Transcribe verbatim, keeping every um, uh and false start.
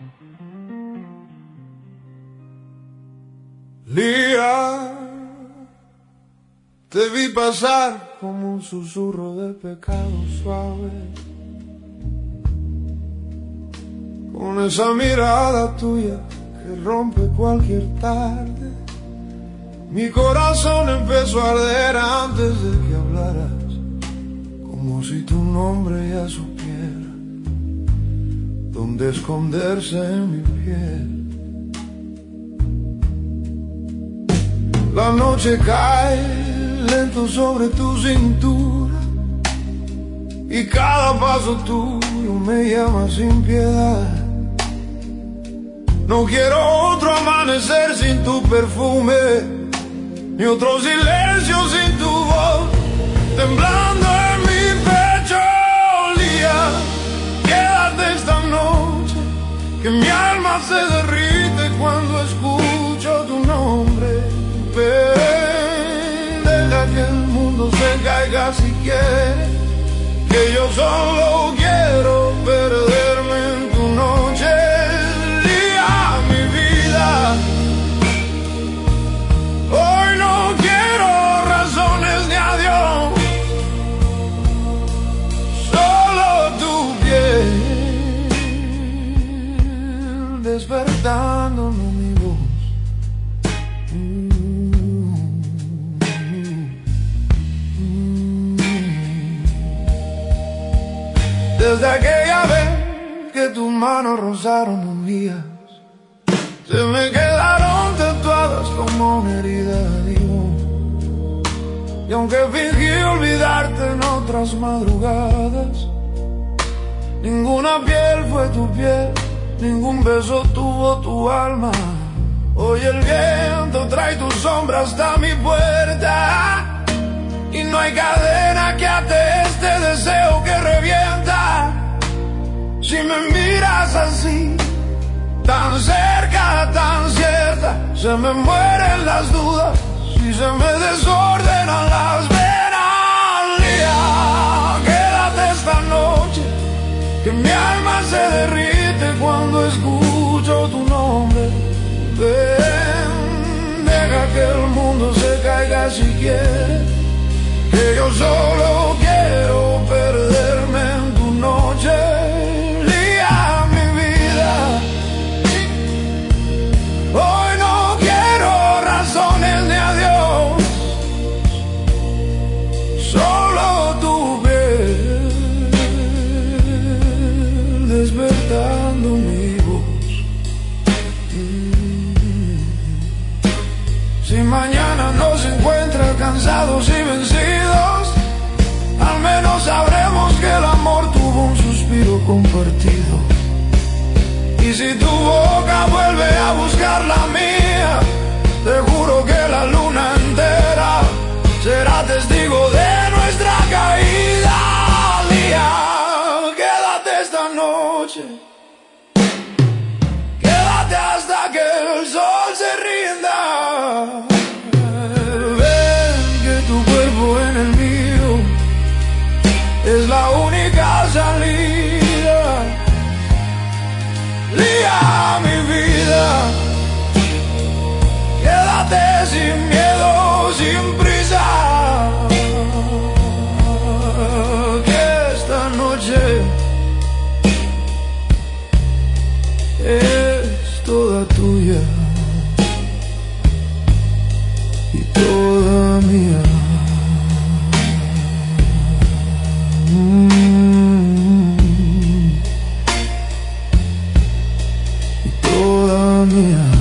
Lía, te vi pasar como un susurro de pecado suave, con esa mirada tuya que rompe cualquier tarde. Mi corazón empezó a arder antes de que hablaras, como si tu nombre ya supiera dónde esconderse en mi piel. La noche cae lento sobre tu cintura y cada paso tuyo me llama sin piedad. No quiero otro amanecer sin tu perfume, ni otro silencio sin tu voz temblando en mi pecho. Lía, quédate esta noche, que mi alma se derrite cuando escucho tu nombre. Ven, deja que el mundo se caiga si quiere, que yo solo quiero perderme en tu noche. Lía, mi vida, hoy no quiero razones ni adiós, solo tu piel despertándome mi voz. Desde aquella vez que tus manos rozaron mis mías, se me quedaron tatuadas como una herida de amor. Y aunque fingí olvidarte en otras madrugadas, ninguna piel fue tu piel, ningún beso tuvo tu alma. Hoy el viento trae tu sombra hasta mi puerta, y no hay cadena que ate este deseo que revienta. Si me miras así, tan cerca, tan cierta, se me mueren las dudas y se me desordenan las venas. Lía, quédate esta noche, que mi alma se derrite cuando escucho tu nombre. Ven, deja que el mundo se caiga si quieres, que yo solo quiero perderme en tu noche. Lía, mi vida, hoy no quiero razones ni adiós, solo tu piel despertando mi voz. Si mañana nos encuentra cansados y vencidos, al menos sabremos que el amor tuvo un suspiro compartido. Y si tu boca vuelve a buscar la mía, te juro que la luna entera será testigo de nuestra caída. Lía, quédate esta noche, quédate hasta que el sol se rinda. Ven, que tu cuerpo en el mío es la única salida. Lía, mi vida, quédate sin miedo, sin prisa, que esta noche es toda tuya y toda mía. Mm, y toda mía.